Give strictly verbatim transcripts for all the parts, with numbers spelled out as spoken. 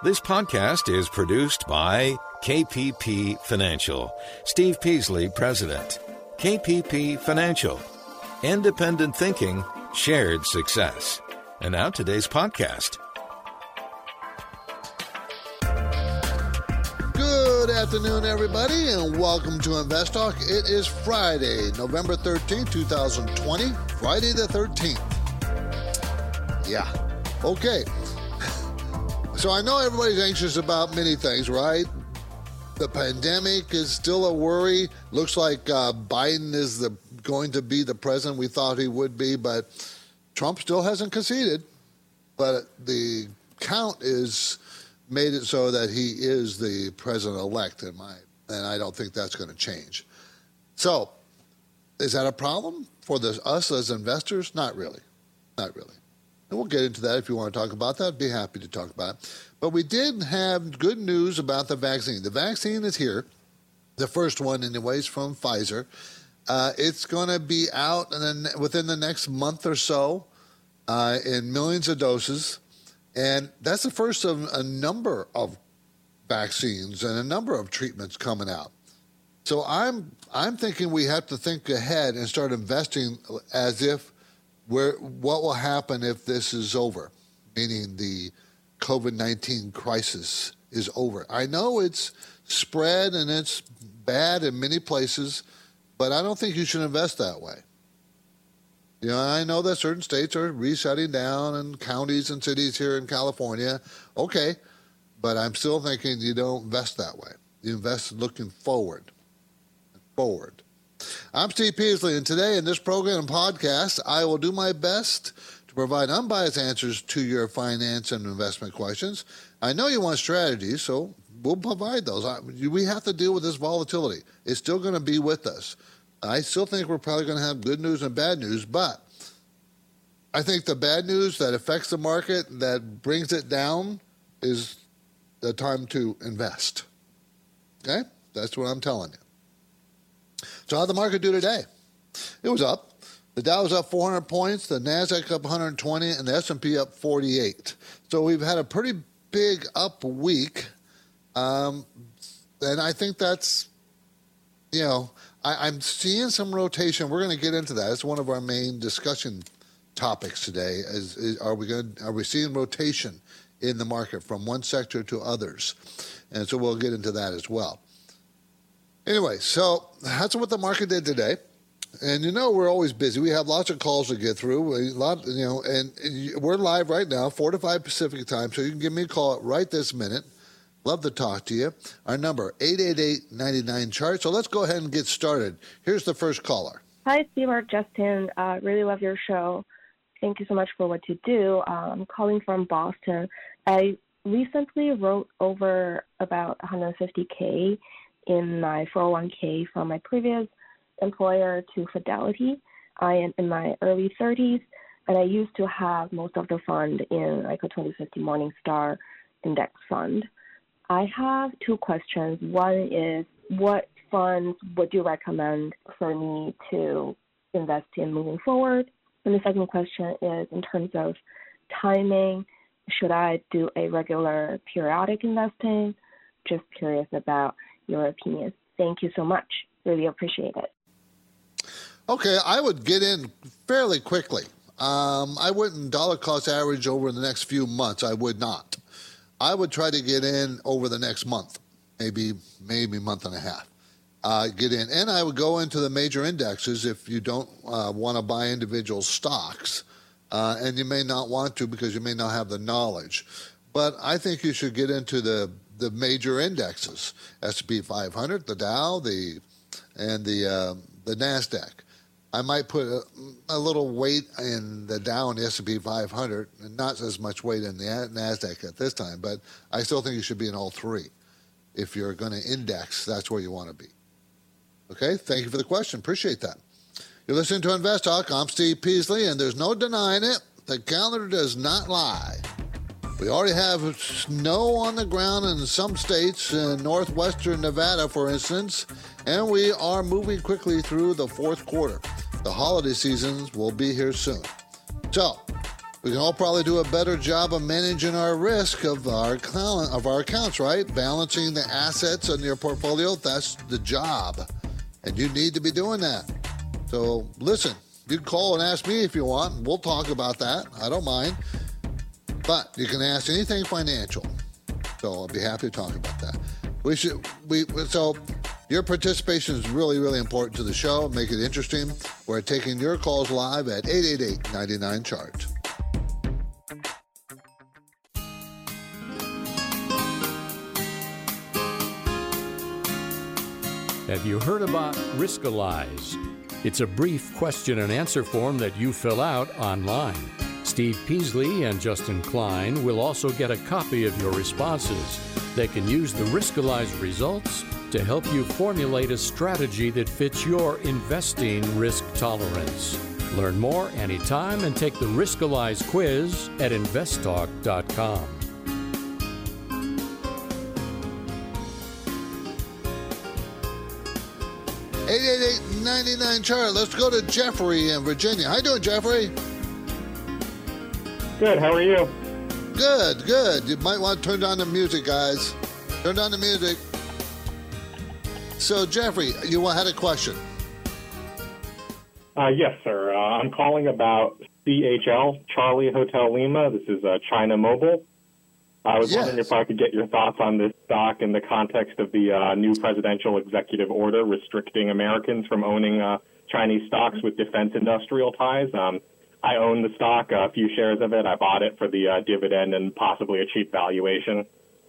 This podcast is produced by K P P Financial. Steve Peasley, President. K P P Financial. Independent thinking, shared success. And now today's podcast. Good afternoon, everybody, and welcome to Invest Talk. It is Friday, November thirteenth, twenty twenty. Friday the thirteenth. Yeah. Okay. So I know everybody's anxious about many things, right? The pandemic is still a worry. Looks like uh, Biden is the going to be the president we thought he would be, but Trump still hasn't conceded. But the count is made it so that he is the president-elect, in my, and I don't think that's going to change. So is that a problem for the, us as investors? Not really. Not really. And we'll get into that if you want to talk about that. I'd be happy to talk about it. But we did have good news about the vaccine. The vaccine is here, the first one anyways, from Pfizer. Uh, it's going to be out in the, within the next month or so uh, in millions of doses. And that's the first of a number of vaccines and a number of treatments coming out. So I'm I'm thinking we have to think ahead and start investing as if Where, what will happen if this is over, meaning the covid nineteen crisis is over. I know it's spread and it's bad in many places, but I don't think you should invest that way. You know, I know that certain states are resetting down and counties and cities here in California. Okay, but I'm still thinking you don't invest that way. You invest looking forward, forward. I'm Steve Peasley, and today in this program and podcast, I will do my best to provide unbiased answers to your finance and investment questions. I know you want strategies, so we'll provide those. We have to deal with this volatility. It's still going to be with us. I still think we're probably going to have good news and bad news, but I think the bad news that affects the market, that brings it down, is the time to invest. Okay? That's what I'm telling you. So how'd the market do today? It was up. The Dow was up four hundred points, the NASDAQ up one hundred twenty, and the S and P up forty-eight. So we've had a pretty big up week. Um, and I think that's, you know, I, I'm seeing some rotation. We're going to get into that. It's one of our main discussion topics today. Is, is are we going? Are we seeing rotation in the market from one sector to others? And so we'll get into that as well. Anyway, so that's what the market did today. And you know we're always busy. We have lots of calls to get through. A lot, you know, and we're live right now, four to five Pacific time, so you can give me a call right this minute. Love to talk to you. Our number, eight eight eight, nine nine, chart. So let's go ahead and get started. Here's the first caller. Hi, Steve or Justin. Uh, really love your show. Thank you so much for what you do. Uh, I'm calling from Boston. I recently wrote over about one hundred fifty thousand in my four oh one k from my previous employer to Fidelity. I am in my early thirties, and I used to have most of the fund in like a twenty fifty Morningstar index fund. I have two questions. One is, what funds would you recommend for me to invest in moving forward? And the second question is, in terms of timing, should I do a regular periodic investing? Just curious about your opinion. Thank you so much. Really appreciate it. Okay, I would get in fairly quickly. Um, I wouldn't dollar cost average over the next few months. I would not. I would try to get in over the next month, maybe maybe month and a half. Uh, get in, and I would go into the major indexes if you don't uh, want to buy individual stocks, uh, and you may not want to because you may not have the knowledge. But I think you should get into the the major indexes, S and P five hundred, the Dow, the and the uh, the NASDAQ. I might put a, a little weight in the Dow and the S and P five hundred, and not as much weight in the NASDAQ at this time, but I still think you should be in all three. If you're going to index, that's where you want to be. Okay, thank you for the question. Appreciate that. You're listening to Invest Talk. I'm Steve Peasley, and there's no denying it. The calendar does not lie. We already have snow on the ground in some states, in northwestern Nevada, for instance, and we are moving quickly through the fourth quarter. The holiday seasons will be here soon. So, we can all probably do a better job of managing our risk of our account, of our accounts, right? Balancing the assets in your portfolio, that's the job. And you need to be doing that. So listen, you can call and ask me if you want. We'll talk about that. I don't mind. But you can ask anything financial. So I'll be happy to talk about that. We should we so your participation is really, really important to the show. Make it interesting. We're taking your calls live at eight eight eight, nine nine, chart. Have you heard about Riskalyze? It's a brief question and answer form that you fill out online. Steve Peasley and Justin Klein will also get a copy of your responses. They can use the Riskalyze results to help you formulate a strategy that fits your investing risk tolerance. Learn more anytime and take the Riskalyze quiz at invest talk dot com. eight eight eight, nine nine, chart. Let's go to Jeffrey in Virginia. How you doing, Jeffrey? Good. How are you? Good, good. You might want to turn down the music, guys. Turn down the music. So, Jeffrey, you had a question. Uh, yes, sir. Uh, I'm calling about C H L, Charlie Hotel Lima. This is uh, China Mobile. I was yes. wondering if I could get your thoughts on this stock in the context of the uh, new presidential executive order restricting Americans from owning uh, Chinese stocks with defense industrial ties. Um, I own the stock, a few shares of it. I bought it for the uh, dividend and possibly a cheap valuation.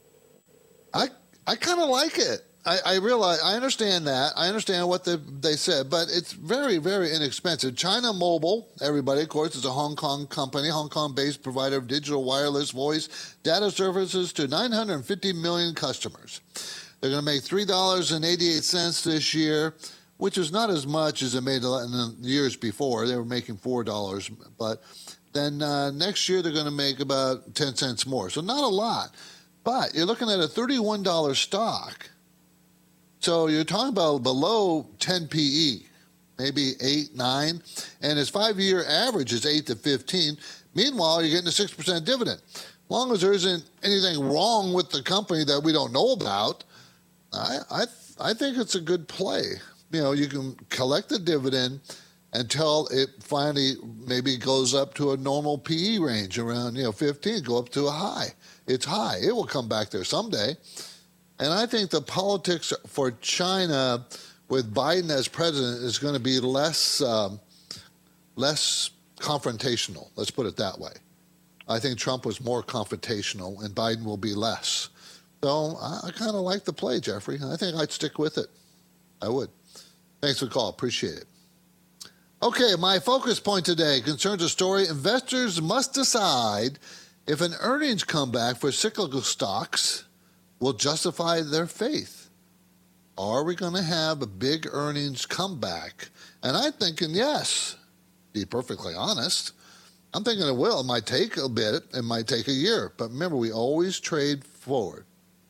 I I kind of like it. I, I realize, I understand that. I understand what the, they said, but it's very, very inexpensive. China Mobile, everybody, of course, is a Hong Kong company, Hong Kong-based provider of digital wireless voice data services to nine hundred fifty million customers. They're going to make three dollars and eighty-eight cents this year, which is not as much as it made in the years before. They were making four dollars, but then uh, next year they're going to make about ten cents more. So not a lot, but you're looking at a thirty-one dollars stock. So you're talking about below ten P E, maybe eight, nine, and his five-year average is eight to fifteen. Meanwhile, you're getting a six percent dividend. As long as there isn't anything wrong with the company that we don't know about, I, I, I think it's a good play. You know, you can collect the dividend until it finally maybe goes up to a normal P E range around, you know, fifteen, go up to a high. It's high. It will come back there someday. And I think the politics for China with Biden as president is going to be less um, less confrontational. Let's put it that way. I think Trump was more confrontational, and Biden will be less. So I, I kind of like the play, Jeffrey. I think I'd stick with it. I would. Thanks for the call. Appreciate it. Okay, my focus point today concerns a story. Investors must decide if an earnings comeback for cyclical stocks will justify their faith. Are we going to have a big earnings comeback? And I'm thinking yes, to be perfectly honest. I'm thinking it will. It might take a bit. It might take a year. But remember, we always trade forward.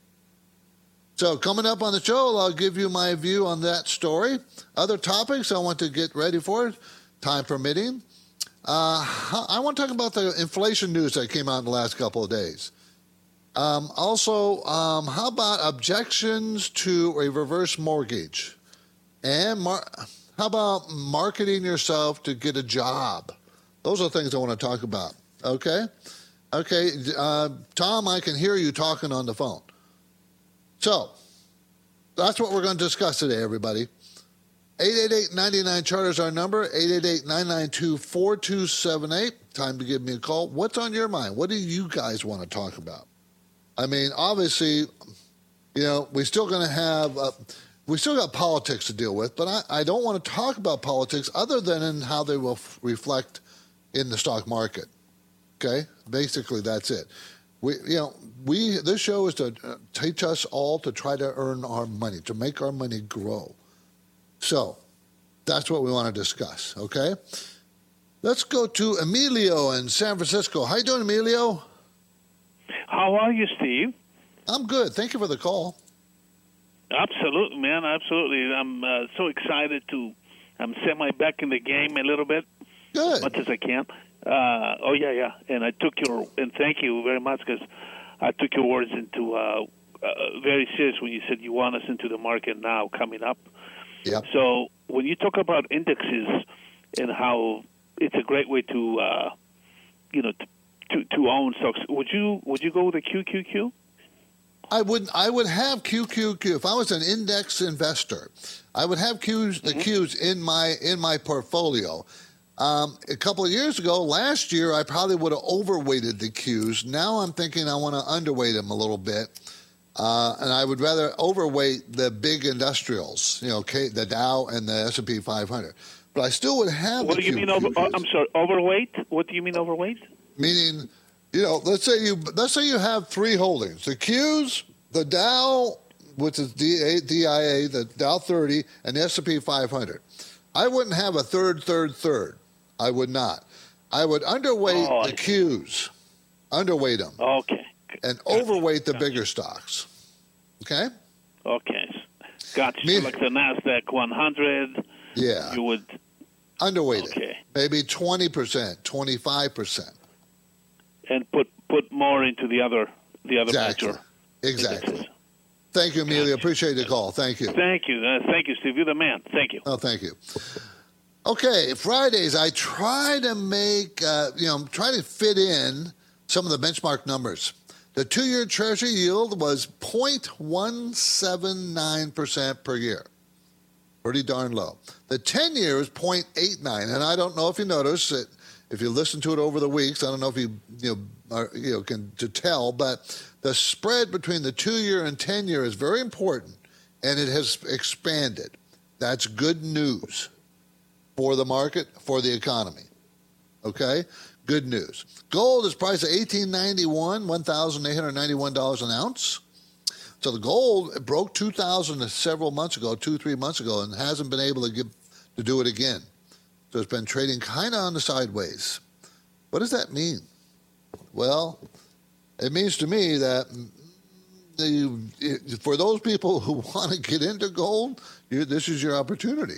So coming up on the show, I'll give you my view on that story. Other topics I want to get ready for, time permitting. Uh, I want to talk about the inflation news that came out in the last couple of days. Um, also, um, how about objections to a reverse mortgage? And mar- how about marketing yourself to get a job? Those are things I want to talk about. Okay? Okay, uh, Tom, I can hear you talking on the phone. So, that's what we're going to discuss today, everybody. eight eight eight, nine nine, chart is our number, eight eight eight, nine nine two, four two seven eight. Time to give me a call. What's on your mind? What do you guys want to talk about? I mean, obviously, you know, we're still going to have, uh, we still got politics to deal with, but I, I don't want to talk about politics other than in how they will f- reflect in the stock market. Okay? Basically, that's it. We, you know, we, this show is to uh, teach us all to try to earn our money, to make our money grow. So, that's what we want to discuss, okay? Let's go to Emilio in San Francisco. How you doing, Emilio? How are you, Steve? I'm good. Thank you for the call. Absolutely, man. Absolutely. I'm uh, so excited to um, set my back in the game a little bit, Good. as much as I can. Uh, oh yeah, yeah. And I took your and thank you very much because I took your words into uh, uh, very serious when you said you want us into the market now coming up. Yep. So when you talk about indexes and how it's a great way to uh, you know to, to to own stocks, would you would you go with a Q Q Q? I would I would have Q Q Q if I was an index investor. I would have Qs the mm-hmm. Qs in my in my portfolio. Um, a couple of years ago, last year, I probably would have overweighted the Qs. Now I'm thinking I want to underweight them a little bit, uh, and I would rather overweight the big industrials, you know, K, the Dow and the S and P five hundred. But I still would have. What the do you Q, mean over? Qs. I'm sorry, overweight. What do you mean overweight? Meaning, you know, let's say you let's say you have three holdings: the Qs, the Dow, which is D I A, the Dow thirty, and the S and P five hundred. I wouldn't have a third, third, third. I would not. I would underweight oh, the Qs, underweight them. Okay. And gotcha. overweight the gotcha. bigger stocks. Okay? Okay. Gotcha. Me, like the NASDAQ one hundred. Yeah. You would. Underweight okay. it. Maybe twenty percent, twenty-five percent. And put put more into the other the other exactly. major Exactly. indexes. Thank you, Amelia. Gotcha. Appreciate the call. Thank you. Thank you. Uh, thank you, Steve. You're the man. Thank you. Oh, thank you. Okay, Fridays, I try to make, uh, you know, try to fit in some of the benchmark numbers. The two-year Treasury yield was zero point one seven nine percent per year. Pretty darn low. The ten-year is zero point eight nine, and I don't know if you noticed it, if you listen to it over the weeks, I don't know if you, you know, are, you know, can to tell, but the spread between the two-year and ten-year is very important, and it has expanded. That's good news for the market, for the economy. Okay? Good news. Gold is priced at eighteen ninety-one, one thousand eight hundred ninety-one dollars an ounce. So the gold broke two thousand several months ago, two, three months ago, and hasn't been able to, give, to do it again. So it's been trading kind of on the sideways. What does that mean? Well, it means to me that the, for those people who want to get into gold, you, this is your opportunity.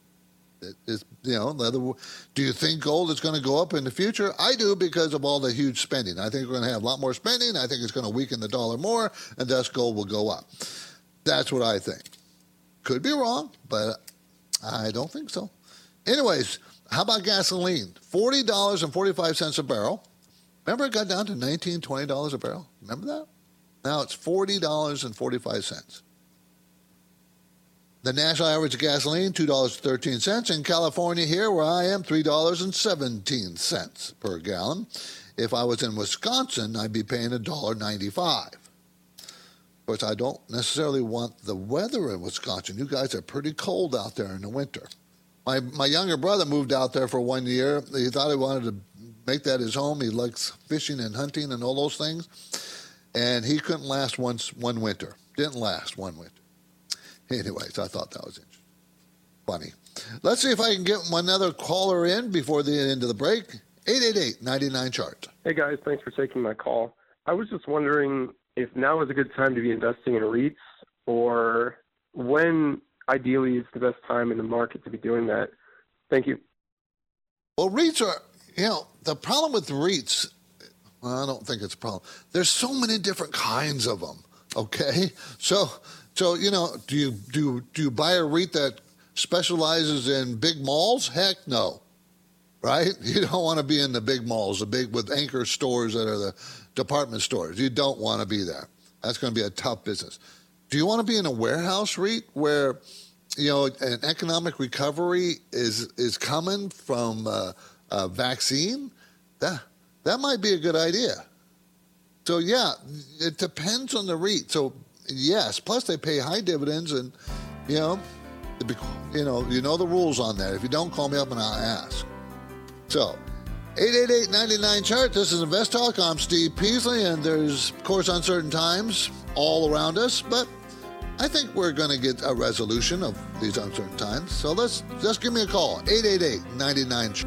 It's, you know, do you think gold is going to go up in the future? I do, because of all the huge spending. I think we're going to have a lot more spending. I think it's going to weaken the dollar more, and thus gold will go up. That's what I think. Could be wrong, but I don't think so. Anyways, how about gasoline? forty dollars and forty-five cents a barrel. Remember it got down to nineteen dollars, twenty dollars a barrel? Remember that? Now it's forty dollars and forty-five cents. The national average of gasoline, two dollars and thirteen cents. In California here, where I am, three dollars and seventeen cents per gallon. If I was in Wisconsin, I'd be paying one dollar and ninety-five cents. Of course, I don't necessarily want the weather in Wisconsin. You guys are pretty cold out there in the winter. My my younger brother moved out there for one year. He thought he wanted to make that his home. He likes fishing and hunting and all those things. And he couldn't last once one winter. Didn't last one winter. Anyways, I thought that was interesting. Funny. Let's see if I can get another caller in before the end of the break. eight eight eight, nine nine, chart. Hey, guys. Thanks for taking my call. I was just wondering if now is a good time to be investing in REITs, or when ideally is the best time in the market to be doing that. Thank you. Well, REITs are, you know, the problem with REITs, well, I don't think it's a problem. There's so many different kinds of them, okay? So... So, you know, do you do do you buy a REIT that specializes in big malls? Heck no, right? You don't want to be in the big malls, the big with anchor stores that are the department stores. You don't want to be there. That's going to be a tough business. Do you want to be in a warehouse REIT where, you know, an economic recovery is is coming from uh, a vaccine? That that might be a good idea. So yeah, it depends on the REIT. So. Yes, plus they pay high dividends, and you know, you know, you know the rules on that. If you don't, call me up and I'll ask. So, eight eight eight, nine nine, chart. This is Invest Talk. I'm Steve Peasley, and there's, of course, uncertain times all around us, but I think we're going to get a resolution of these uncertain times. So let's just give me a call, eight eight eight, nine nine, chart.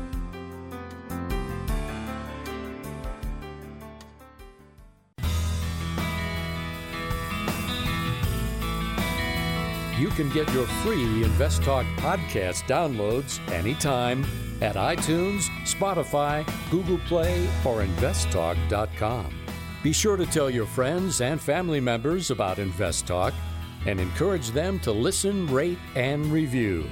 You can get your free Invest Talk podcast downloads anytime, at iTunes, Spotify, Google Play, or invest talk dot com. Be sure to tell your friends and family members about InvestTalk and encourage them to listen, rate, and review.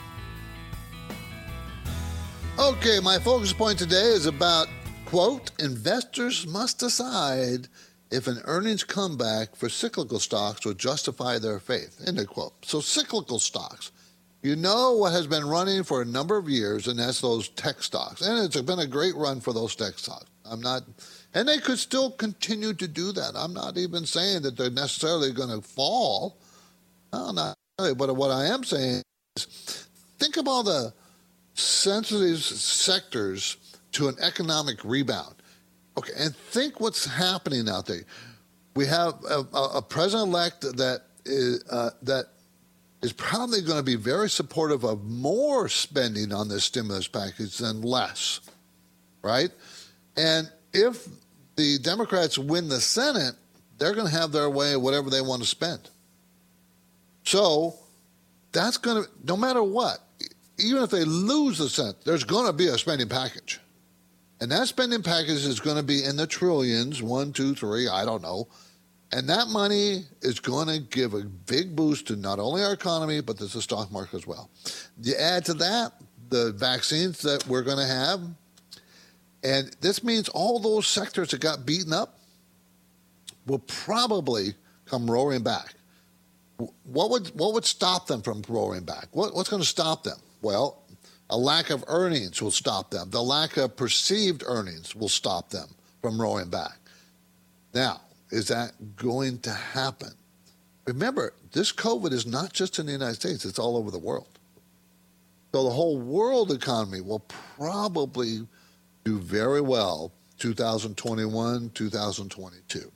Okay, my focus point today is about, quote, investors must decide if an earnings comeback for cyclical stocks will justify their faith, end of quote. So cyclical stocks, you know what has been running for a number of years, and that's those tech stocks. And it's been a great run for those tech stocks. I'm not, and they could still continue to do that. I'm not even saying that they're necessarily going to fall. No, not really. But what I am saying is, think of all the sensitive sectors to an economic rebound. Okay, and think what's happening out there. We have a, a president-elect that is, uh, that is probably going to be very supportive of more spending on this stimulus package than less, right? And if the Democrats win the Senate, they're going to have their way of whatever they want to spend. So that's going to, no matter what, even if they lose the Senate, there's going to be a spending package. And that spending package is going to be in the trillions, one, two, three, I don't know. And that money is going to give a big boost to not only our economy, but to the stock market as well. You add to that the vaccines that we're going to have, and this means all those sectors that got beaten up will probably come roaring back. What would what would stop them from roaring back? What, what's going to stop them? Well, a lack of earnings will stop them. The lack of perceived earnings will stop them from roaring back. Now, is that going to happen? Remember, this COVID is not just in the United States, it's all over the world. So the whole world economy will probably do very well two thousand twenty-one, two thousand twenty-two.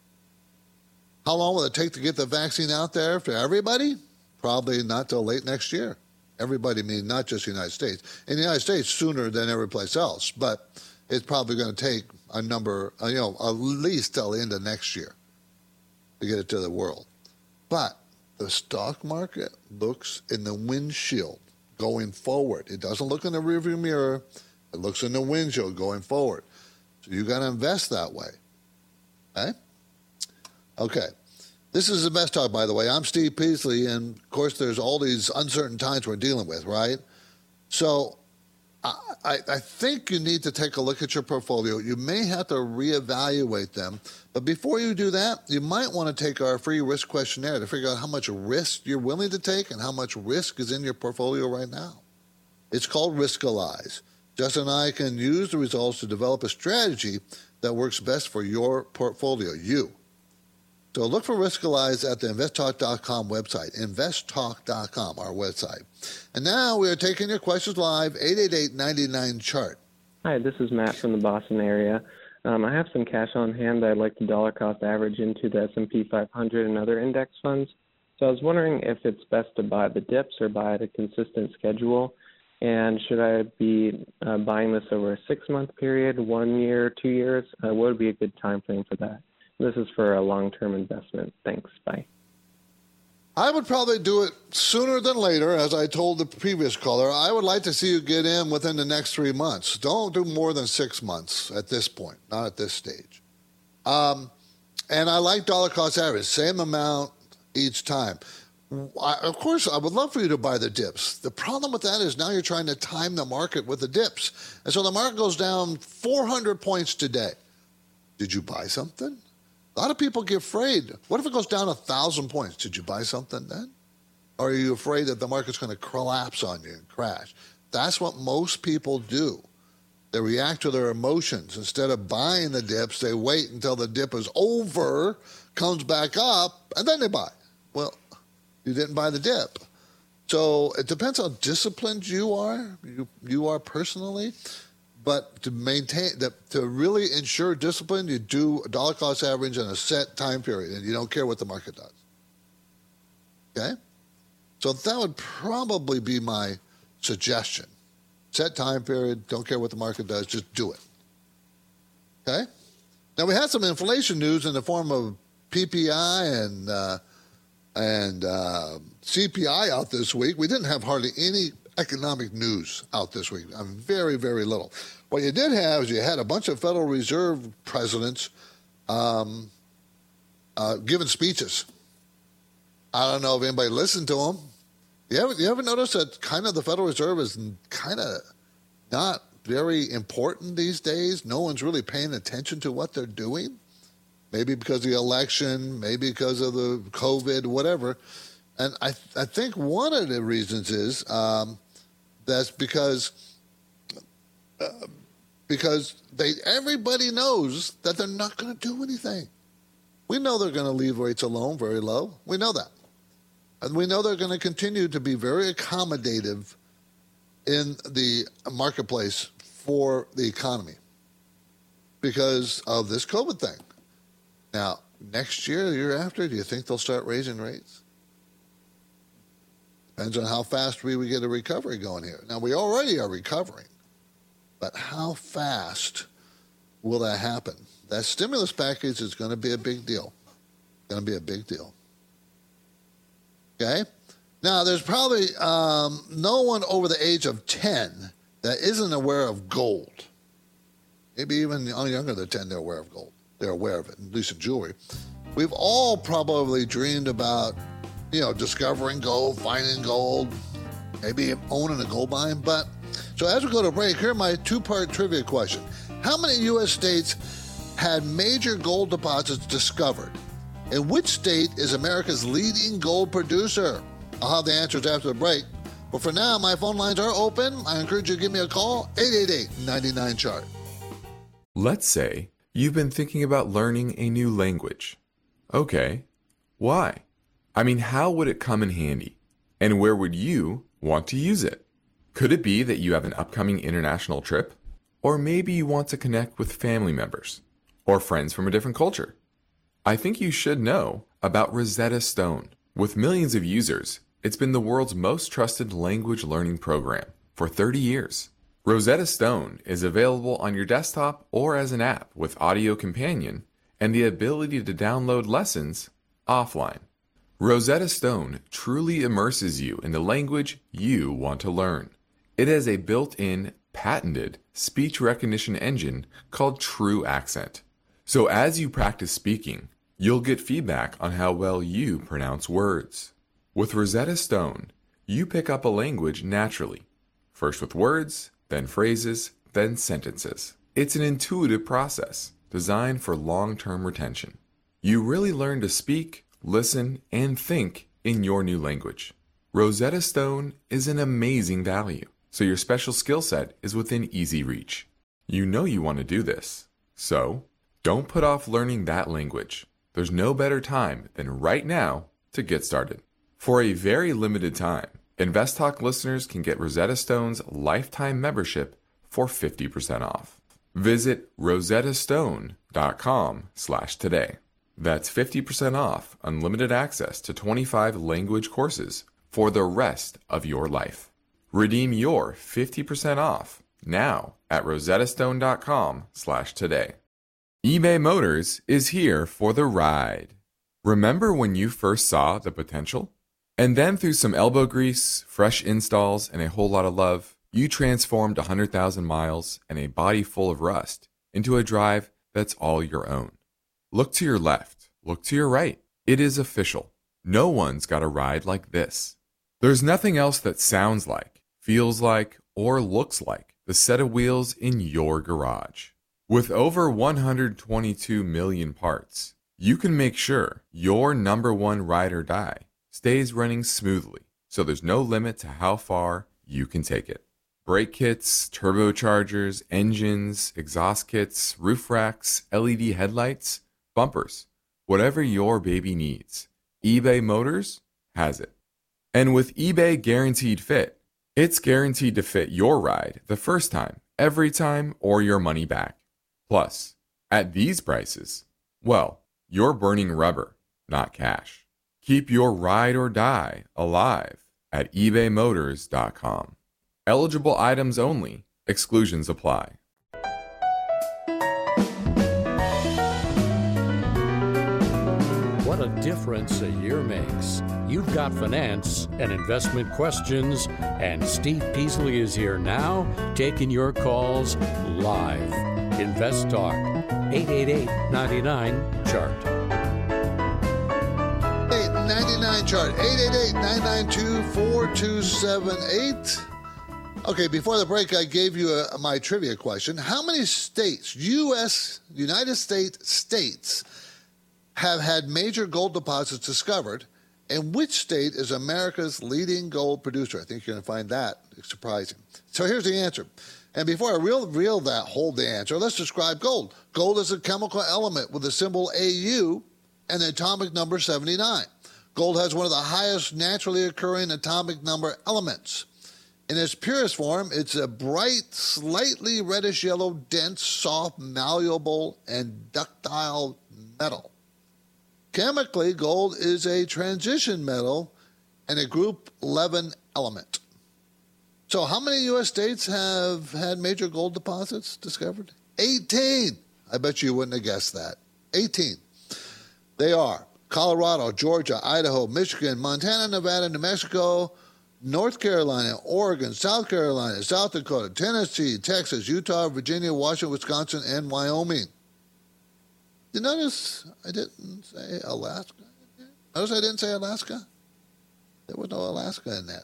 How long will it take to get the vaccine out there for everybody? Probably not till late next year. Everybody means not just the United States. In the United States, sooner than every place else, but it's probably going to take a number, you know, at least till the end of next year to get it to the world. But the stock market looks in the windshield going forward. It doesn't look in the rearview mirror. It looks in the windshield going forward. So you got to invest that way. Okay? Okay. This is InvestTalk, by the way. I'm Steve Peasley, and of course, there's all these uncertain times we're dealing with, right? So I, I, I think you need to take a look at your portfolio. You may have to reevaluate them, but before you do that, you might want to take our free risk questionnaire to figure out how much risk you're willing to take and how much risk is in your portfolio right now. It's called Riskalyze. Justin and I can use the results to develop a strategy that works best for your portfolio, you. So look for Riskalyze at the invest talk dot com website, invest talk dot com, our website. And now we are taking your questions live, eight eight eight, nine nine, chart. Hi, this is Matt from the Boston area. Um, I have some cash on hand that I'd like to dollar cost average into the S and P five hundred and other index funds. So I was wondering if it's best to buy the dips or buy at a consistent schedule. And should I be uh, buying this over a six-month period, one year, two years? Uh, what would be a good time frame for that? This is for a long-term investment. Thanks. Bye. I would probably do it sooner than later, as I told the previous caller. I would like to see you get in within the next three months. Don't do more than six months at this point, not at this stage. Um, and I like dollar cost average, same amount each time. I, of course, I would love for you to buy the dips. The problem with that is now you're trying to time the market with the dips. And so the market goes down four hundred points today. Did you buy something? A lot of people get afraid. What if it goes down one thousand points? Did you buy something then? Or are you afraid that the market's going to collapse on you and crash? That's what most people do. They react to their emotions. Instead of buying the dips, they wait until the dip is over, comes back up, and then they buy. Well, you didn't buy the dip. So it depends how disciplined you are, you, you are personally. But to maintain, that, to really ensure discipline, you do a dollar cost average in a set time period, and you don't care what the market does. Okay? So that would probably be my suggestion. Set time period, don't care what the market does, just do it. Okay? Now, we had some inflation news in the form of P P I and uh, and uh, C P I out this week. We didn't have hardly any economic news out this week. I'm very, very little. What you did have is you had a bunch of Federal Reserve presidents um, uh, giving speeches. I don't know if anybody listened to them. You ever, you ever notice that kind of the Federal Reserve is kind of not very important these days? No one's really paying attention to what they're doing. Maybe because of the election, maybe because of the COVID, whatever. And I, I think one of the reasons is um, that's because uh, because they everybody knows that they're not going to do anything. We know they're going to leave rates alone very low. We know that. And we know they're going to continue to be very accommodative in the marketplace for the economy because of this COVID thing. Now, next year, the year after, do you think they'll start raising rates? Depends on how fast we, we get a recovery going here. Now, we already are recovering, but how fast will that happen? That stimulus package is going to be a big deal. Going to be a big deal. Okay? Now, there's probably um, no one over the age of ten that isn't aware of gold. Maybe even younger than ten, they're aware of gold. They're aware of it, at least in jewelry. We've all probably dreamed about, you know, discovering gold, finding gold, maybe owning a gold mine. But so as we go to break, here are my two-part trivia question. How many U S states had major gold deposits discovered? And which state is America's leading gold producer? I'll have the answers after the break. But for now, my phone lines are open. I encourage you to give me a call, eight eight eight, nine nine, chart. Let's say you've been thinking about learning a new language. Okay, why? I mean, how would it come in handy? And where would you want to use it? Could it be that you have an upcoming international trip? Or maybe you want to connect with family members or friends from a different culture? I think you should know about Rosetta Stone. With millions of users, it's been the world's most trusted language learning program for thirty years. Rosetta Stone is available on your desktop or as an app with Audio Companion and the ability to download lessons offline. Rosetta Stone truly immerses you in the language you want to learn. It has a built-in, patented speech recognition engine called True Accent. So as you practice speaking, you'll get feedback on how well you pronounce words. With Rosetta Stone, you pick up a language naturally, first with words, then phrases, then sentences. It's an intuitive process designed for long-term retention. You really learn to speak, listen, and think in your new language. Rosetta Stone is an amazing value, so your special skill set is within easy reach. You know you want to do this, so don't put off learning that language. There's no better time than right now to get started. For a very limited time, InvestTalk listeners can get Rosetta Stone's lifetime membership for fifty percent off. Visit rosettastone.com slash today. That's fifty percent off unlimited access to twenty-five language courses for the rest of your life. Redeem your fifty percent off now at rosettastone.com slash today. eBay Motors is here for the ride. Remember when you first saw the potential? And then through some elbow grease, fresh installs, and a whole lot of love, you transformed one hundred thousand miles and a body full of rust into a drive that's all your own. Look to your left. Look to your right. It is official. No one's got a ride like this. There's nothing else that sounds like, feels like, or looks like the set of wheels in your garage. With over one hundred twenty-two million parts, you can make sure your number one ride or die stays running smoothly, so there's no limit to how far you can take it. Brake kits, turbochargers, engines, exhaust kits, roof racks, L E D headlights, bumpers, whatever your baby needs, eBay Motors has it. And with eBay Guaranteed Fit, it's guaranteed to fit your ride the first time, every time, or your money back. Plus, at these prices, well, you're burning rubber, not cash. Keep your ride or die alive at ebay motors dot com. Eligible items only. Exclusions apply. Want to the difference a year makes. You've got finance and investment questions, and Steve Peasley is here now taking your calls live. Invest Talk, eight eight eight, nine nine, chart. eight ninety-nine chart, eight eight eight, nine nine two, four two seven eight. Okay, before the break, I gave you a, my trivia question. How many states, U S, United States states, have had major gold deposits discovered, and which state is America's leading gold producer? I think you're going to find that surprising. So here's the answer. And before I reveal that, hold the answer, let's describe gold. Gold is a chemical element with the symbol A U and the atomic number seventy-nine. Gold has one of the highest naturally occurring atomic number elements. In its purest form, it's a bright, slightly reddish-yellow, dense, soft, malleable, and ductile metal. Chemically, gold is a transition metal and a group eleven element. So how many U S states have had major gold deposits discovered? eighteen. I bet you wouldn't have guessed that. eighteen. They are Colorado, Georgia, Idaho, Michigan, Montana, Nevada, New Mexico, North Carolina, Oregon, South Carolina, South Dakota, Tennessee, Texas, Utah, Virginia, Washington, Wisconsin, and Wyoming. You notice I didn't say Alaska? Notice I didn't say Alaska? There was no Alaska in that.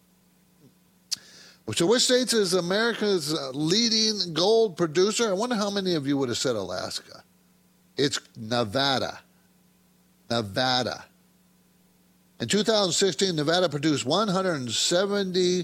So which states is America's leading gold producer? I wonder how many of you would have said Alaska. It's Nevada. Nevada. In two thousand sixteen, Nevada produced one hundred seventy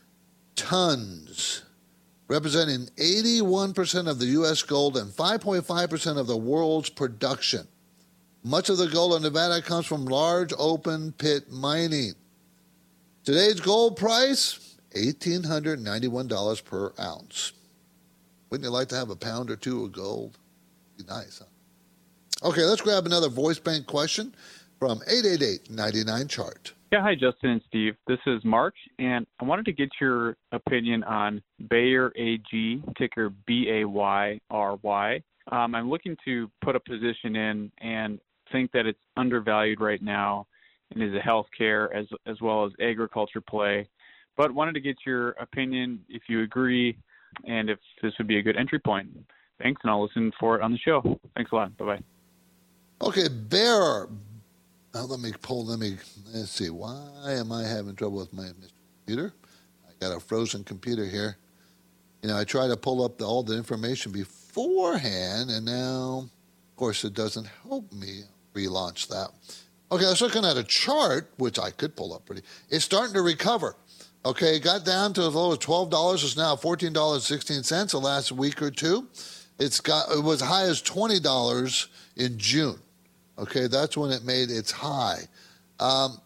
tons, representing eighty-one percent of the U S gold and five point five percent of the world's production. Much of the gold in Nevada comes from large open pit mining. Today's gold price, one thousand eight hundred ninety-one dollars per ounce. Wouldn't you like to have a pound or two of gold? Be nice, huh? Okay, let's grab another voice bank question from eight eight eight, nine nine, chart. Yeah, hi, Justin and Steve. This is Mark, and I wanted to get your opinion on Bayer A G, ticker B A Y R Y. Um, I'm looking to put a position in and think that it's undervalued right now and is a healthcare as as well as agriculture play. But wanted to get your opinion, if you agree, and if this would be a good entry point. Thanks, and I'll listen for it on the show. Thanks a lot. Bye-bye. Okay, Bayer. Now let me pull, let me, let's see. Why am I having trouble with my computer? I got a frozen computer here. You know, I try to pull up the, all the information beforehand, and now, of course, it doesn't help me relaunch that. Okay, I was looking at a chart, which I could pull up pretty. It's starting to recover. Okay, it got down to as low as twelve dollars. It's now fourteen dollars and sixteen cents the last week or two. It's got, it was high as twenty dollars in June. Okay, that's when it made its high. Um,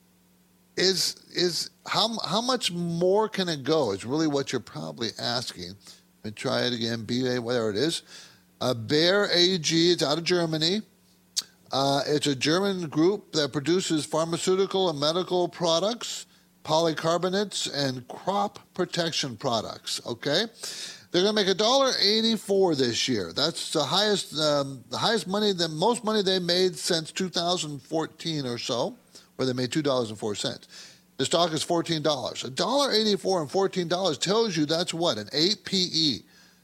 is is how how much more can it go? Is really what you're probably asking. Let me try it again. B A, whatever it is. Uh, Bayer A G. It's out of Germany. Uh, it's a German group that produces pharmaceutical and medical products, polycarbonates, and crop protection products. Okay. They're going to make one dollar eighty-four this year. That's the highest, um, the highest money, the most money they made since two thousand fourteen or so, where they made two dollars and four cents. The stock is fourteen dollars. one dollar eighty-four and fourteen dollars tells you that's what, an eight P E.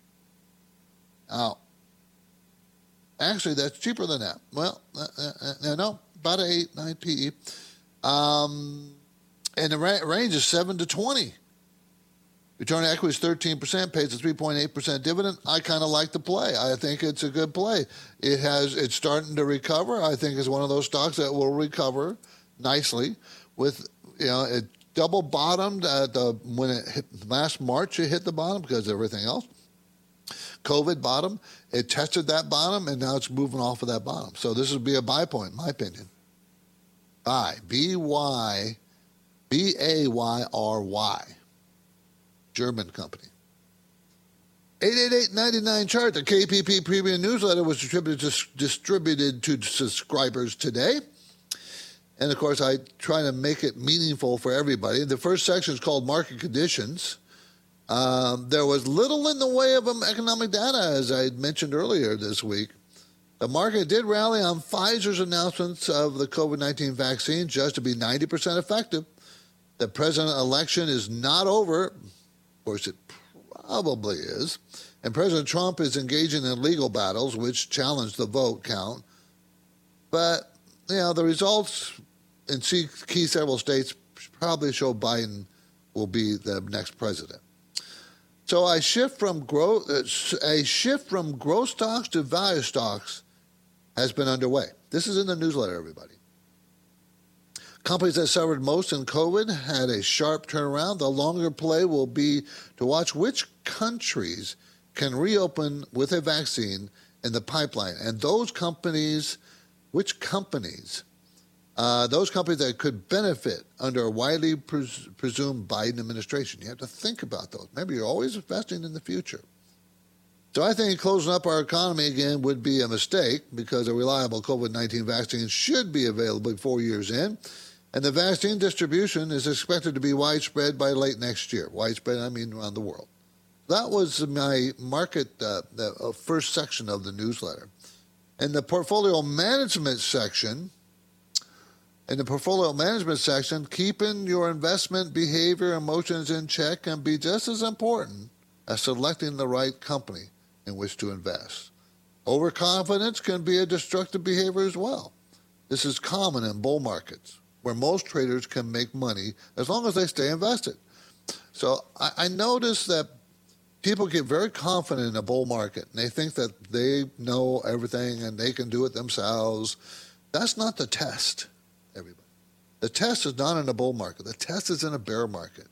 Now, actually, that's cheaper than that. Well, uh, uh, no, about an eight, nine P E. Um, and the ra- range is seven to twenty. Return on equity is thirteen percent, pays a three point eight percent dividend. I kind of like the play. I think it's a good play. It has, it's starting to recover. I think it's one of those stocks that will recover nicely. With, you know, it double bottomed at the, when it hit, last March it hit the bottom because of everything else. COVID bottom, it tested that bottom, and now it's moving off of that bottom. So this would be a buy point, in my opinion. Buy, B Y, B A Y R Y. German company. eight eight eight, nine nine, chart. The K P P Premium Newsletter was distributed to, distributed to subscribers today. And, of course, I try to make it meaningful for everybody. The first section is called Market Conditions. Um, there was little in the way of um, economic data, as I mentioned earlier this week. The market did rally on Pfizer's announcements of the COVID nineteen vaccine just to be ninety percent effective. The president election is not over. Of course, it probably is. And President Trump is engaging in legal battles, which challenge the vote count. But, you know, the results in key several states probably show Biden will be the next president. So a shift from growth, a shift from growth stocks to value stocks has been underway. This is in the newsletter, everybody. Companies that suffered most in COVID had a sharp turnaround. The longer play will be to watch which countries can reopen with a vaccine in the pipeline. And those companies, which companies, uh, those companies that could benefit under a widely pres- presumed Biden administration. You have to think about those. Maybe you're always investing in the future. So I think closing up our economy again would be a mistake because a reliable COVID nineteen vaccine should be available four years in. And the vaccine distribution is expected to be widespread by late next year. Widespread, I mean around the world. That was my market, uh, the uh, first section of the newsletter. In the portfolio management section, in the portfolio management section, keeping your investment behavior, emotions in check can be just as important as selecting the right company in which to invest. Overconfidence can be a destructive behavior as well. This is common in bull markets, where most traders can make money as long as they stay invested. So I, I noticed that people get very confident in a bull market, and they think that they know everything and they can do it themselves. That's not the test, everybody. The test is not in a bull market. The test is in a bear market.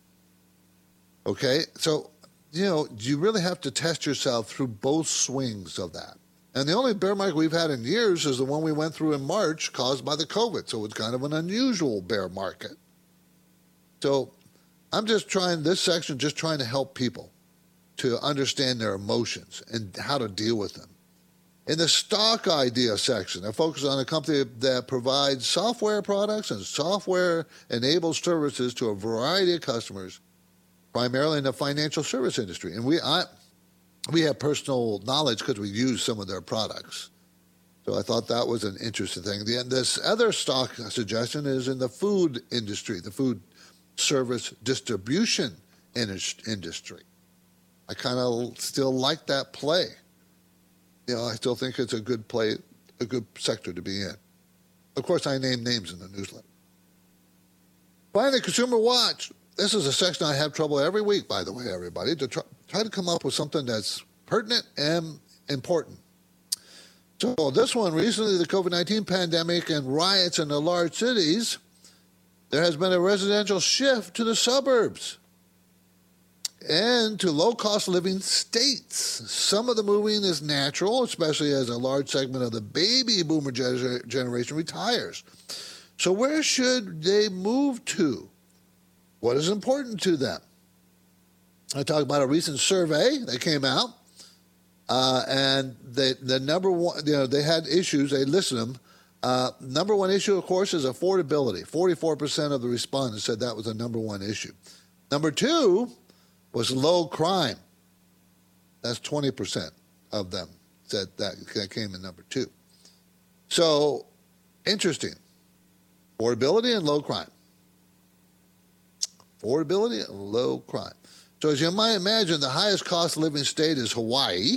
Okay? So, you know, you really have to test yourself through both swings of that. And the only bear market we've had in years is the one we went through in March caused by the COVID. So it's kind of an unusual bear market. So I'm just trying, this section, just trying to help people to understand their emotions and how to deal with them. In the stock idea section, I focus on a company that provides software products and software-enabled services to a variety of customers, primarily in the financial service industry. And we I, we have personal knowledge because we use some of their products. So I thought that was an interesting thing. The, this other stock suggestion is in the food industry, the food service distribution industry. I kind of still like that play. You know, I still think it's a good play, a good sector to be in. Of course, I name names in the newsletter. Finally, Consumer Watch. This is a section I have trouble every week, by the way, everybody, to try, try to come up with something that's pertinent and important. So this one, recently the COVID nineteen pandemic and riots in the large cities, there has been a residential shift to the suburbs and to low-cost living states. Some of the moving is natural, especially as a large segment of the baby boomer gener- generation retires. So where should they move to? What is important to them? I talked about a recent survey that came out, uh, and they, the number one, you know, they had issues, they listed them. Uh, number one issue, of course, is affordability. forty-four percent of the respondents said that was the number one issue. Number two was low crime. That's twenty percent of them said that, that came in number two. So, interesting. Affordability and low crime. Affordability and low crime. So as you might imagine, the highest cost of living state is Hawaii,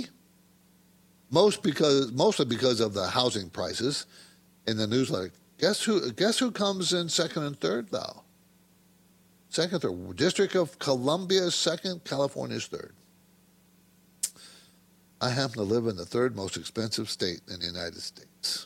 most because, mostly because of the housing prices in the newsletter. Guess who, guess who comes in second and third, though? Second, third. District of Columbia is second, California is third. I happen to live in the third most expensive state in the United States.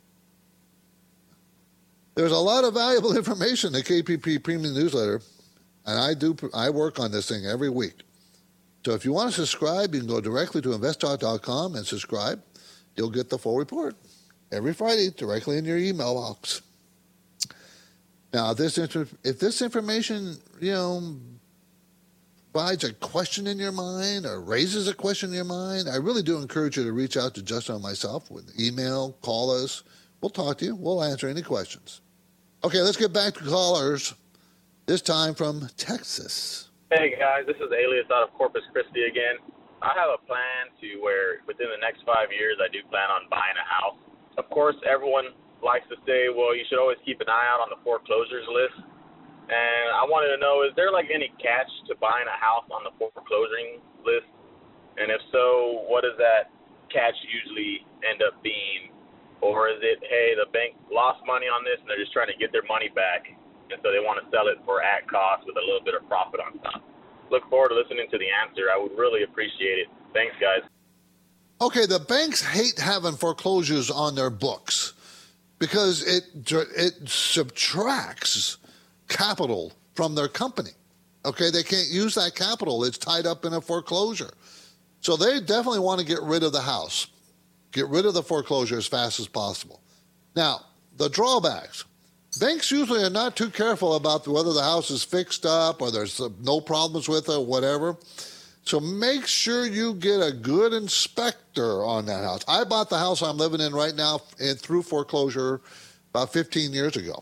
There's a lot of valuable information in the K P P Premium Newsletter, and I do I work on this thing every week. So if you want to subscribe, you can go directly to invest talk dot com and subscribe. You'll get the full report every Friday directly in your email box. Now, if this, if this information, you know, provides a question in your mind or raises a question in your mind, I really do encourage you to reach out to Justin and myself with email, call us. We'll talk to you. We'll answer any questions. Okay, let's get back to callers, this time from Texas. Hey, guys. This is Alias out of Corpus Christi again. I have a plan to where within the next five years I do plan on buying a house. Of course, everyone likes to say, well, you should always keep an eye out on the foreclosures list. And I wanted to know, is there like any catch to buying a house on the foreclosing list? And if so, what does that catch usually end up being? Or is it, hey, the bank lost money on this and they're just trying to get their money back, and so they want to sell it for at cost with a little bit of profit on top? Look forward to listening to the answer. I would really appreciate it. Thanks, guys. Okay, the banks hate having foreclosures on their books because it it subtracts capital from their company. Okay, they can't use that capital. It's tied up in a foreclosure. So they definitely want to get rid of the house, get rid of the foreclosure as fast as possible. Now, the drawbacks. Banks usually are not too careful about whether the house is fixed up or there's no problems with it or whatever. So make sure you get a good inspector on that house. I bought the house I'm living in right now and through foreclosure about fifteen years ago.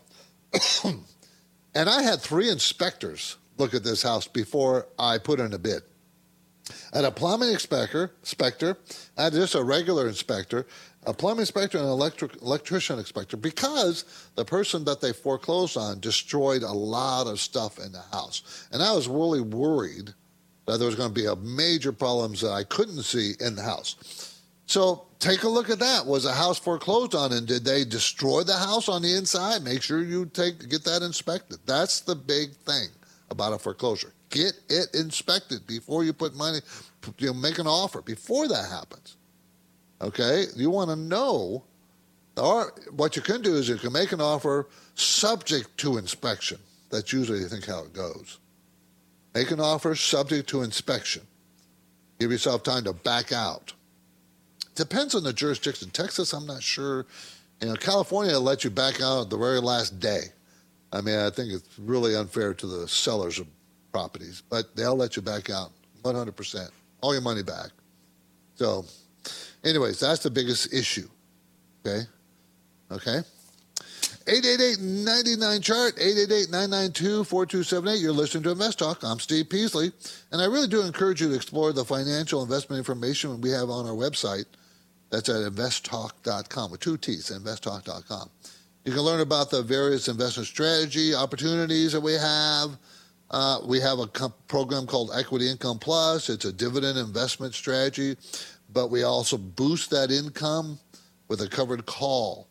And I had three inspectors look at this house before I put in a bid. I had a plumbing inspector, inspector, I had just a regular inspector, a plumbing inspector and an electric, electrician inspector, because the person that they foreclosed on destroyed a lot of stuff in the house. And I was really worried that there was going to be a major problems that I couldn't see in the house. So take a look at that. Was a house foreclosed on, and did they destroy the house on the inside? Make sure you take get that inspected. That's the big thing about a foreclosure. Get it inspected before you put money, you know, make an offer, before that happens. Okay? You want to know, or what you can do is you can make an offer subject to inspection. That's usually, I think, how it goes. Make an offer subject to inspection. Give yourself time to back out. Depends on the jurisdiction. Texas, I'm not sure. You know, California will let you back out at the very last day. I mean, I think it's really unfair to the sellers of properties, but they'll let you back out one hundred percent. All your money back. So, anyways, that's the biggest issue. Okay? Okay? eight eight eight, nine nine, C H A R T, eight eight eight, nine nine two, four two seven eight. You're listening to Invest Talk. I'm Steve Peasley, and I really do encourage you to explore the financial investment information we have on our website. That's at invest talk dot com with two T's, invest talk dot com. You can learn about the various investment strategy opportunities that we have. Uh, we have a comp- program called Equity Income Plus. It's a dividend investment strategy, but we also boost that income with a covered call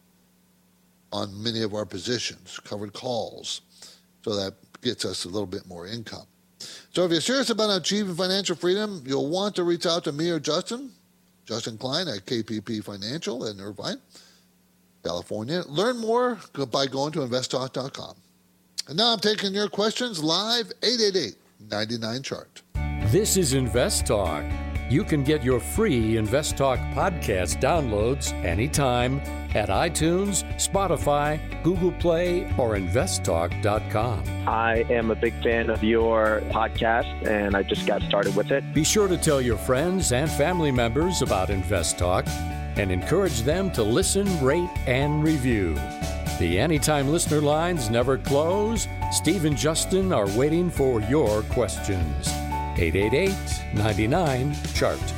on many of our positions, covered calls. So that gets us a little bit more income. So if you're serious about achieving financial freedom, you'll want to reach out to me or Justin, Justin Klein at K P P Financial in Irvine, California. Learn more by going to invest talk dot com. And now I'm taking your questions live, eight eight eight, nine nine, C H A R T. This is Invest Talk. You can get your free Invest Talk podcast downloads anytime at iTunes, Spotify, Google Play, or invest talk dot com. I am a big fan of your podcast, and I just got started with it. Be sure to tell your friends and family members about Invest Talk and encourage them to listen, rate, and review. The Anytime Listener lines never close. Steve and Justin are waiting for your questions. eight eight eight, nine nine, C H A R T.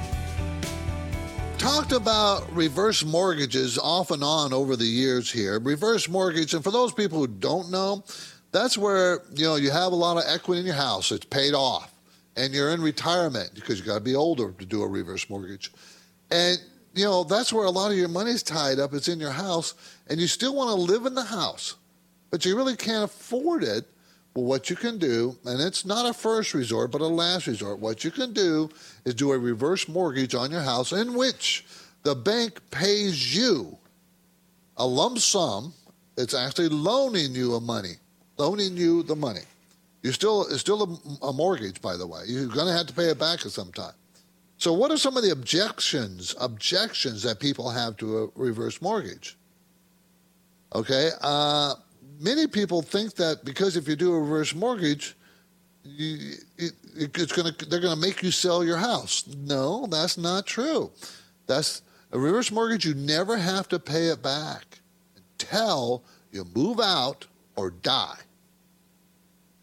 Talked about reverse mortgages off and on over the years here. Reverse mortgage, and for those people who don't know, that's where, you know, you have a lot of equity in your house. It's paid off, and you're in retirement because you got to be older to do a reverse mortgage. And, you know, that's where a lot of your money's tied up. It's in your house, and you still want to live in the house, but you really can't afford it. Well, what you can do, and it's not a first resort, but a last resort, what you can do is do a reverse mortgage on your house in which the bank pays you a lump sum. It's actually loaning you a money, loaning you the money. You still, it's still a, a mortgage, by the way. You're going to have to pay it back at some time. So what are some of the objections, objections that people have to a reverse mortgage? Okay, uh... Many people think that because if you do a reverse mortgage, you, it, it's going to they're going to make you sell your house. No, that's not true. That's a reverse mortgage. You never have to pay it back until you move out or die.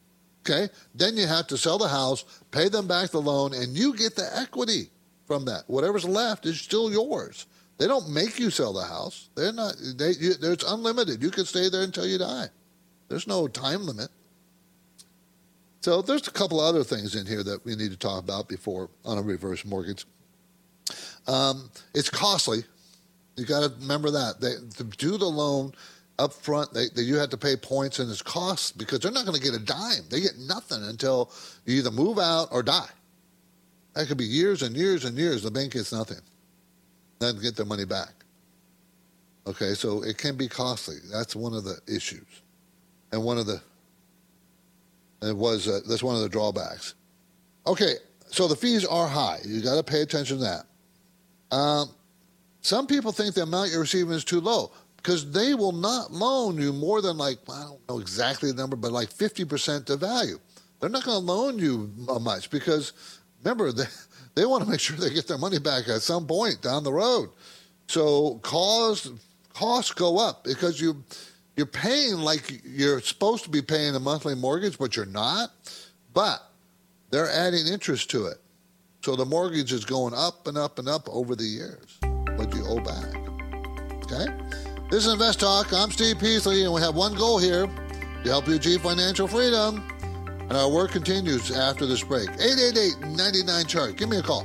Okay? Then you have to sell the house, pay them back the loan, and you get the equity from that. Whatever's left is still yours. They don't make you sell the house. They're not. They. You, it's unlimited. You can stay there until you die. There's no time limit. So there's a couple other things in here that we need to talk about before on a reverse mortgage. Um, it's costly. You got to remember that. They, to do the loan up front, they, they, you have to pay points, and it's costs because they're not going to get a dime. They get nothing until you either move out or die. That could be years and years and years. The bank gets nothing. Then get their money back. Okay, so it can be costly. That's one of the issues. And one of the, it was, uh, that's one of the drawbacks. Okay, so the fees are high. You got to pay attention to that. Um, some people think the amount you're receiving is too low because they will not loan you more than like, I don't know exactly the number, but like fifty percent the value. They're not going to loan you much because, remember, they, they want to make sure they get their money back at some point down the road. So costs, costs go up because you, you're paying like you're supposed to be paying a monthly mortgage, but you're not. But they're adding interest to it. So the mortgage is going up and up and up over the years, what you owe back. Okay? This is Invest Talk. I'm Steve Peasley, and we have one goal here, to help you achieve financial freedom. And our work continues after this break. eight eight eight, nine nine, C H A R T. Give me a call.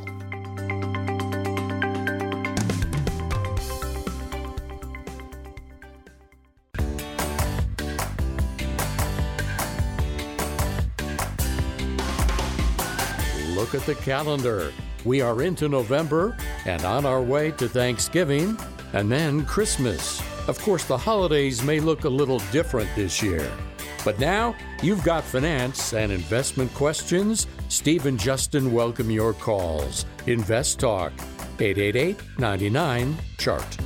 Look at the calendar. We are into November and on our way to Thanksgiving and then Christmas. Of course, the holidays may look a little different this year. But now, you've got finance and investment questions. Steve and Justin welcome your calls. Invest Talk, eight eight eight, nine nine, C H A R T.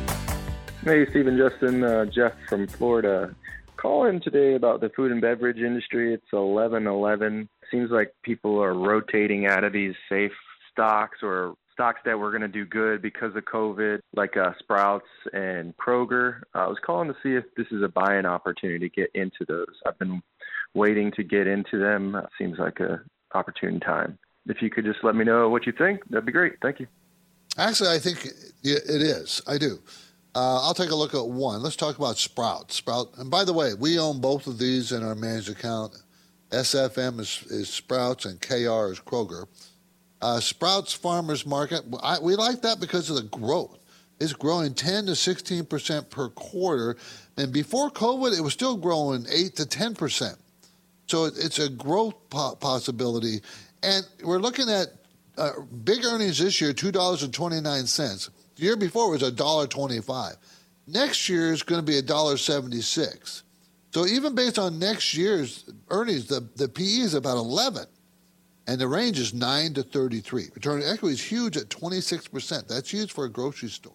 Hey, Steve and Justin. Uh, Jeff from Florida. Calling today about the food and beverage industry. It's eleven eleven. Seems like people are rotating out of these safe stocks or stocks that were going to do good because of COVID, like uh, Sprouts and Kroger. Uh, I was calling to see if this is a buying opportunity to get into those. I've been waiting to get into them. It seems like a opportune time. If you could just let me know what you think, that'd be great. Thank you. Actually, I think it is. I do. Uh, I'll take a look at one. Let's talk about Sprout. Sprout. And by the way, we own both of these in our managed account. S F M is, is Sprouts and K R is Kroger. Uh, Sprouts Farmers Market, I, we like that because of the growth. It's growing ten to sixteen percent per quarter. And before COVID, it was still growing eight to ten percent. So it, it's a growth po- possibility. And we're looking at uh, big earnings this year, two dollars and twenty-nine cents. The year before was one dollar and twenty-five cents. Next year is going to be one dollar and seventy-six cents. So even based on next year's earnings, the, the P E is about eleven, and the range is nine to thirty-three. Return on equity is huge at twenty-six percent. That's huge for a grocery store.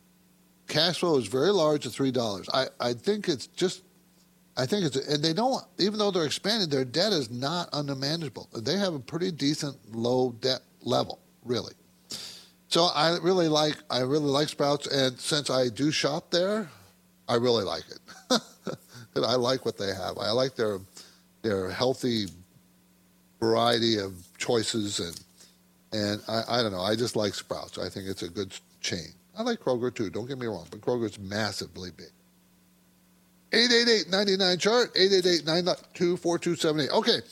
Cash flow is very large at three dollars. I, I think it's just, I think it's, and they don't, even though they're expanding, their debt is not unmanageable. They have a pretty decent low debt level, really. So I really like, I really like Sprouts, and since I do shop there, I really like it. I like what they have. I like their their healthy variety of choices, and and I, I don't know. I just like Sprouts. I think it's a good chain. I like Kroger too. Don't get me wrong, but Kroger's massively big. eight eight eight, nine nine, C H A R T, eight eight eight, nine two, four two seven eight. Okay.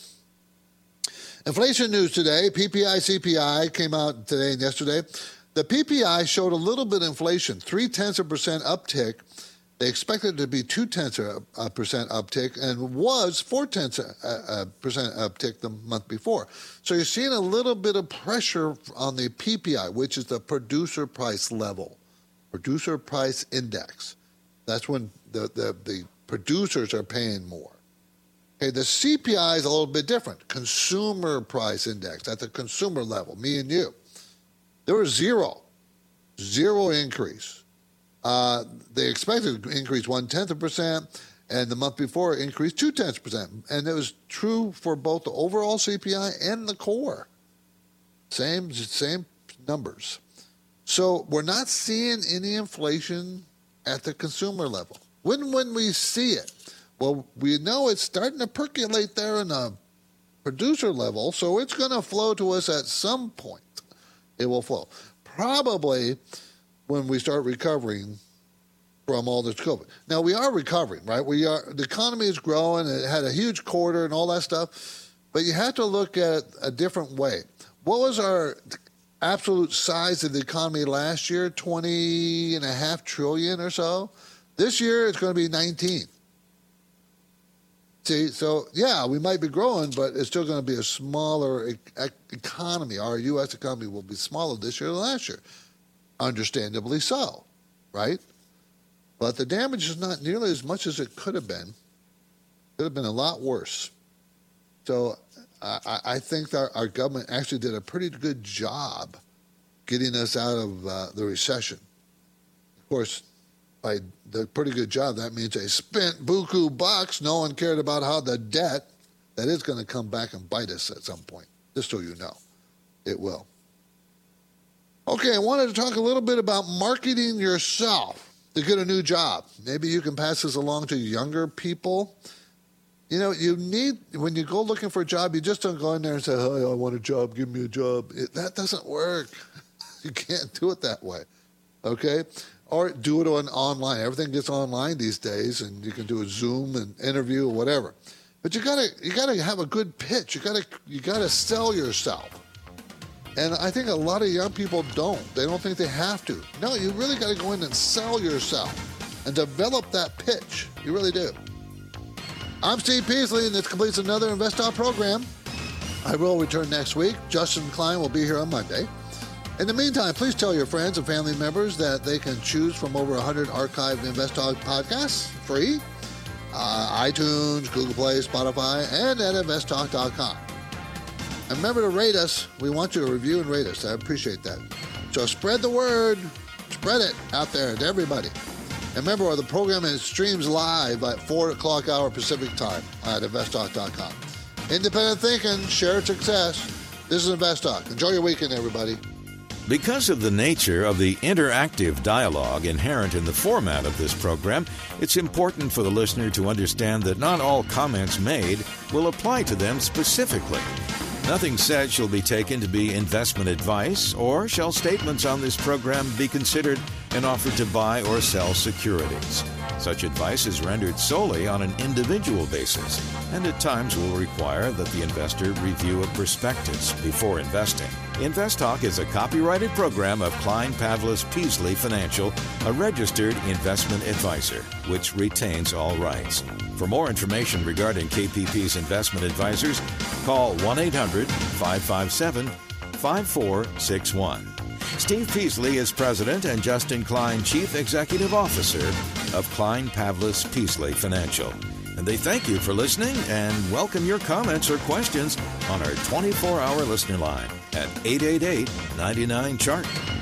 Inflation news today. P P I, C P I came out today and yesterday. The P P I showed a little bit of inflation, three-tenths of a percent uptick. They expected it to be two-tenths of a percent uptick and was four-tenths of a percent uptick the month before. So you're seeing a little bit of pressure on the P P I, which is the producer price level, producer price index. That's when the, the, the producers are paying more. Okay, the C P I is a little bit different. Consumer price index at the consumer level, me and you. There was zero, zero increase. Uh, they expected to increase one-tenth of a percent, and the month before it increased two-tenths of a percent. And it was true for both the overall C P I and the core. Same, same numbers. So we're not seeing any inflation at the consumer level. When when we see it? Well, we know it's starting to percolate there in the producer level, so it's going to flow to us at some point. It will flow. Probably when we start recovering from all this COVID. Now, we are recovering, right? We are. The economy is growing. It had a huge quarter and all that stuff, but you have to look at it a different way. What was our absolute size of the economy last year? twenty and a half trillion or so. This year, it's going to be nineteen. See, so yeah, we might be growing, but it's still going to be a smaller e- economy. Our U S economy will be smaller this year than last year. Understandably so, right? But the damage is not nearly as much as it could have been. It could have been a lot worse. So I, I think that our government actually did a pretty good job getting us out of uh, the recession. Of course, by the pretty good job, that means they spent buku bucks. No one cared about how the debt, that is going to come back and bite us at some point, just so you know. It will. Okay, I wanted to talk a little bit about marketing yourself to get a new job. Maybe you can pass this along to younger people. You know, you need, when you go looking for a job, you just don't go in there and say, hey, I want a job, give me a job. It, that doesn't work. You can't do it that way, okay? Or do it on online. Everything gets online these days, and you can do a Zoom and interview or whatever. But you gotta you gotta have a good pitch. You gotta you gotta sell yourself. And I think a lot of young people don't. They don't think they have to. No, you really gotta go in and sell yourself and develop that pitch. You really do. I'm Steve Peasley, and this completes another InvestTalk program. I will return next week. Justin Klein will be here on Monday. In the meantime, please tell your friends and family members that they can choose from over one hundred archived InvestTalk podcasts free. Uh, iTunes, Google Play, Spotify, and at invest talk dot com. And remember to rate us. We want you to review and rate us. I appreciate that. So spread the word. Spread it out there to everybody. And remember, the program is streams live at four o'clock hour Pacific time at invest talk dot com. Independent thinking, shared success. This is InvestTalk. Enjoy your weekend, everybody. Because of the nature of the interactive dialogue inherent in the format of this program, it's important for the listener to understand that not all comments made will apply to them specifically. Nothing said shall be taken to be investment advice, or shall statements on this program be considered an offer to buy or sell securities. Such advice is rendered solely on an individual basis, and at times will require that the investor review a prospectus before investing. InvestTalk is a copyrighted program of Klein Pavlis Peasley Financial, a registered investment advisor, which retains all rights. For more information regarding K P P's investment advisors, call one eight hundred five five seven five four six one. Steve Peasley is president and Justin Klein chief executive officer of Klein Pavlis Peasley Financial. And they thank you for listening and welcome your comments or questions on our twenty-four hour listener line at eight eight eight, nine nine, C H A R T.